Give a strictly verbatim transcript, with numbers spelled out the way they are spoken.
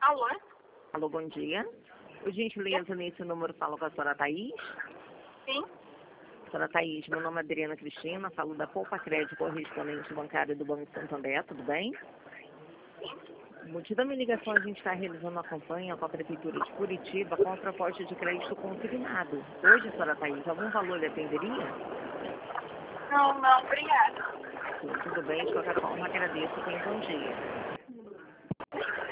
Alô? Alô, bom dia. Por gentileza, nesse número falo com a senhora Thaís. Sim. Senhora Thaís, meu nome é Adriana Cristina, falo da Poupa Crédito, correspondente bancária do Banco Santander, tudo bem? O motivo da minha ligação, a gente está realizando uma campanha com a Prefeitura de Curitiba com a proposta de crédito consignado. Hoje, senhora Thaís, algum valor lhe atenderia? Não, não, obrigada. Sim, tudo bem, de qualquer forma, agradeço. Tenha um bom dia.